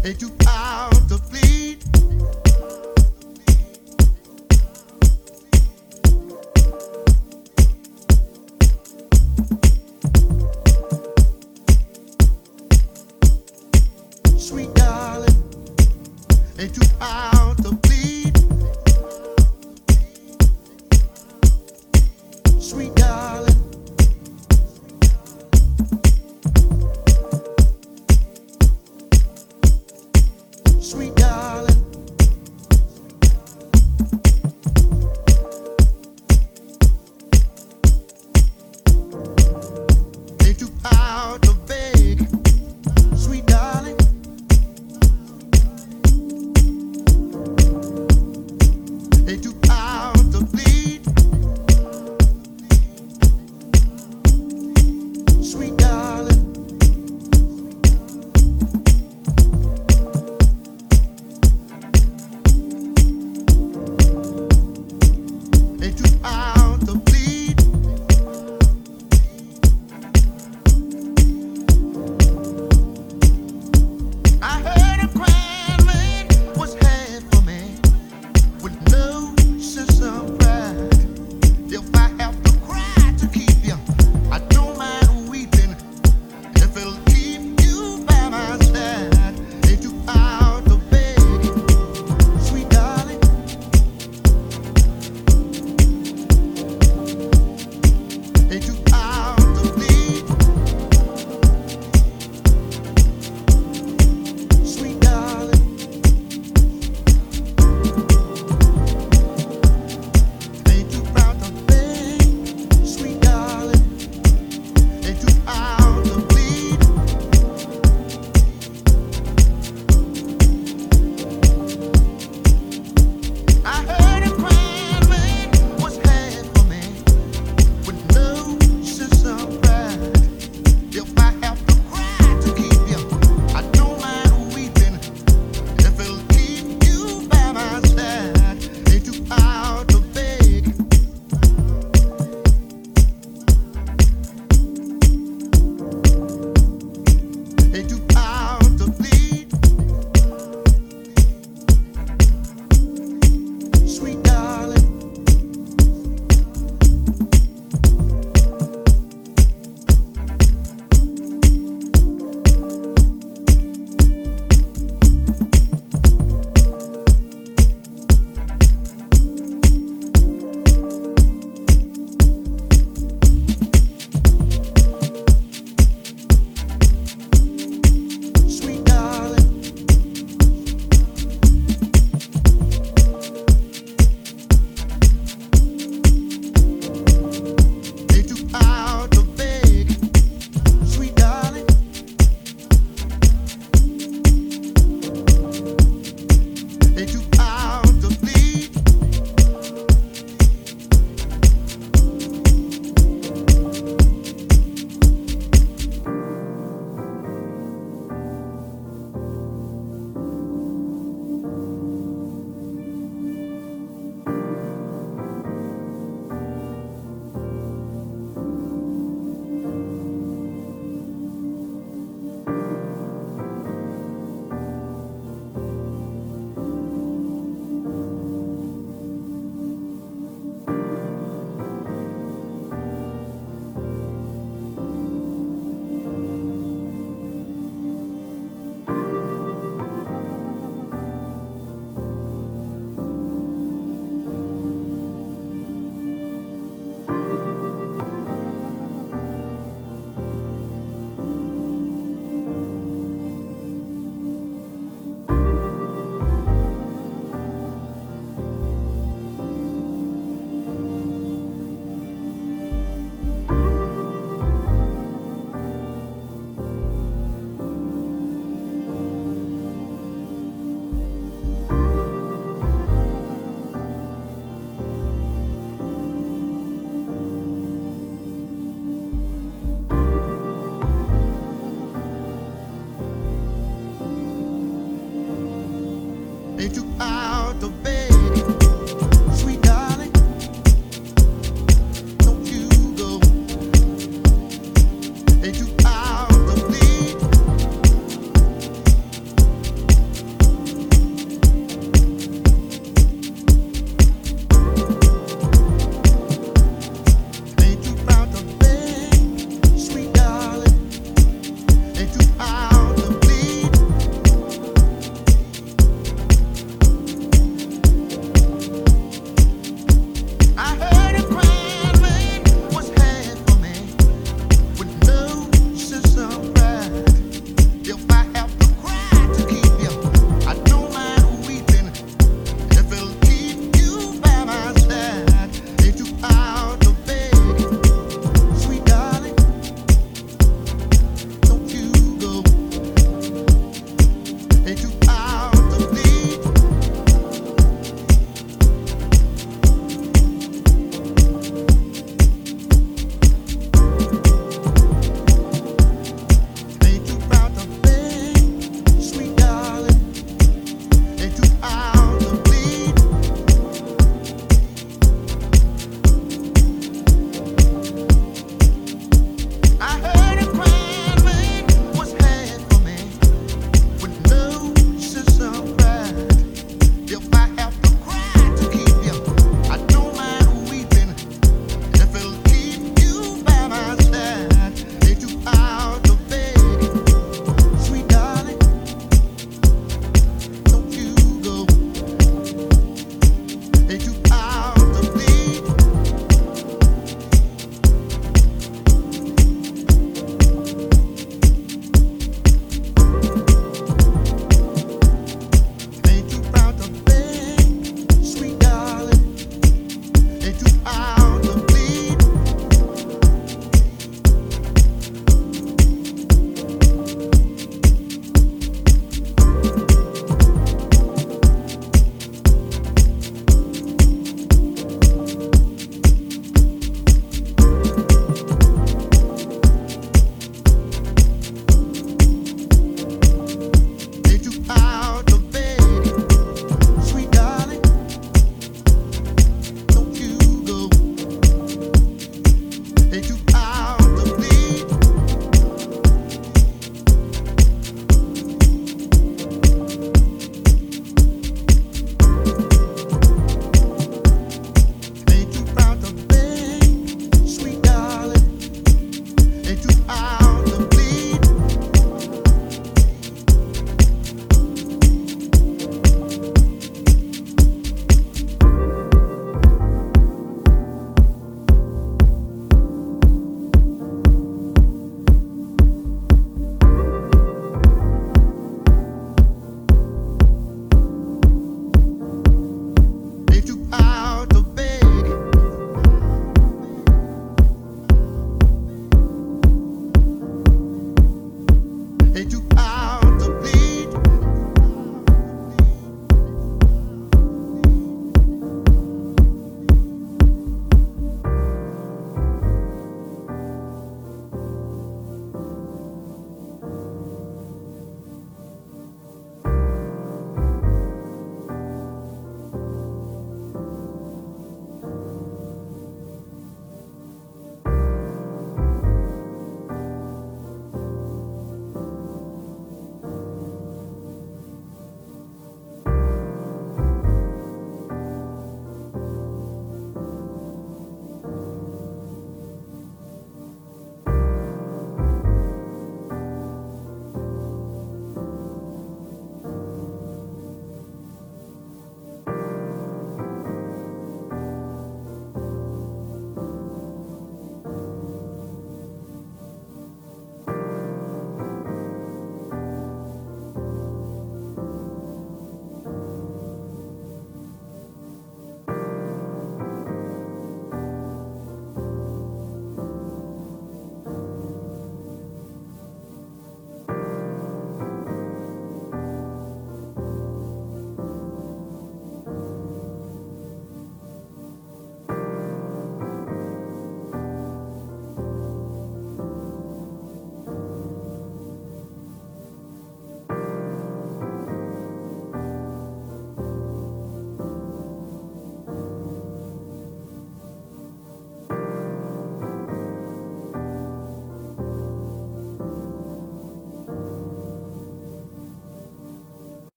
Ain't too proud to bleed. Sweet darling, ain't too proud to bleed. Sweet darling. Sweet darling, ain't too proud to beg. Sweet darling, ain't too proud to bleed. Sweet darling. Ain't too proud to bleed. I heard a crying man was had for me with no sense of pride. If I have to cry to keep you, I don't mind weeping. If it'll keep you by my side, ain't too proud to beg. Sweet darling. Ain't too proud to bleed. Sweet darling. Ain't too proud to beg. Sweet darling. Ain't too proud to bleed. I heard a crying man was had for me with no sense of pride. If I have to cry to keep you, I don't mind weeping. If it'll keep you by my side, ain't too proud to beg. Ain't too proud to bleed. Sweet darling. Sweet darling. Ain't too proud to beg. Sweet darling. Ain't too proud to bleed. Ain't too proud to beg. Sweet darling. Don't you go. Ain't too proud to bleed. Ain't too